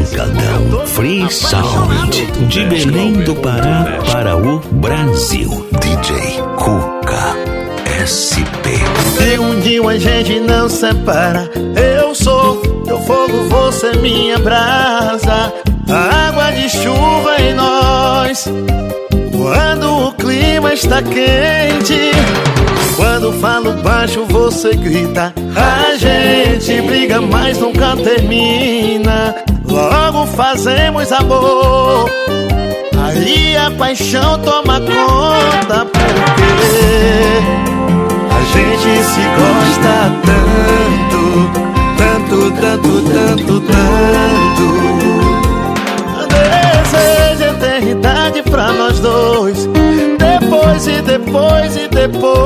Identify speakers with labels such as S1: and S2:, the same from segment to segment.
S1: Pancadão Free Sound, de Belém do Pará para o Brasil. DJ Cuca SP.
S2: Se um dia a gente não separa, eu sou teu fogo, você minha brasa, a água de chuva em nós. Quando o clima está quente, quando falo baixo você grita, a gente briga mas nunca termina. Logo fazemos amor, aí a paixão toma conta, porque a gente se gosta tanto, tanto, tanto, tanto, tanto. Desejo eternidade pra nós dois, depois e depois e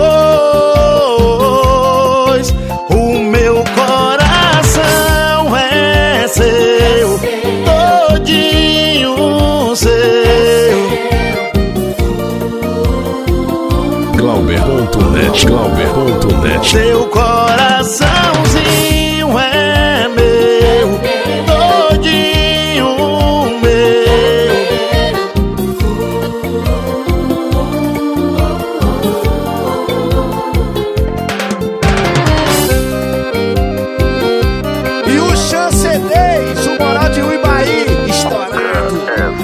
S2: depois. O meu coração é seu, todinho seu.
S3: Glauber.net, Glauber.net.
S2: Seu coraçãozinho é meu, todinho meu.
S4: E o Chancelês, o Moral de Uibaí, estourado.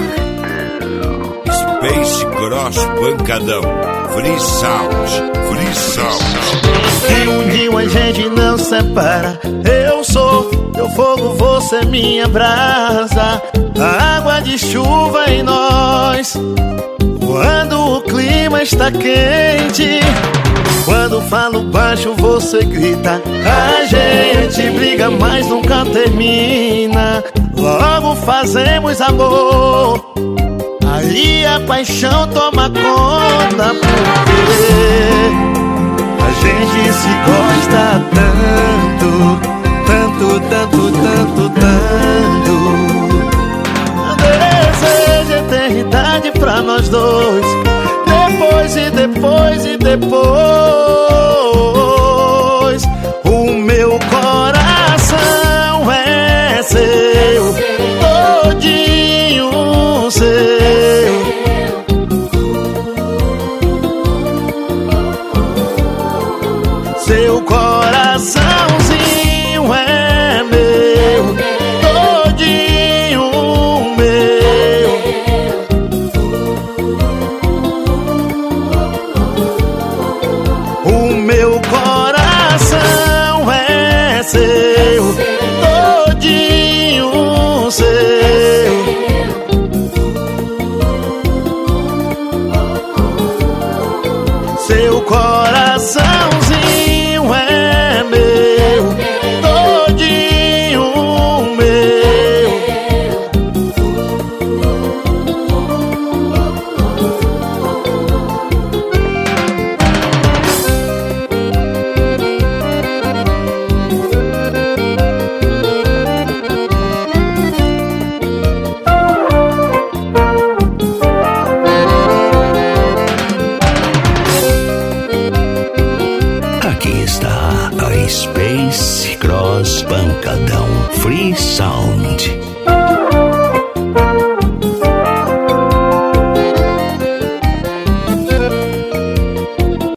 S5: Space Cross Pancadão Free Sound, Free Sound.
S2: Se um dia a gente não separa, eu sou teu fogo, você minha brasa, a água de chuva em nós. Quando o clima está quente, quando falo baixo você grita, a gente briga mas nunca termina. Logo fazemos amor, aí a paixão toma conta, porque a gente se gosta tanto, tanto, tanto, tanto, tanto. Desejo eternidade pra nós dois, depois e depois e depois. O meu coração é seu, todinho seu. Seu coraçãozinho é meu, todinho meu. O meu coração é seu, todinho seu. Seu coraçãozinho é meu, todinho meu.
S1: Aqui está a Space Cross Pancadão Free Sound.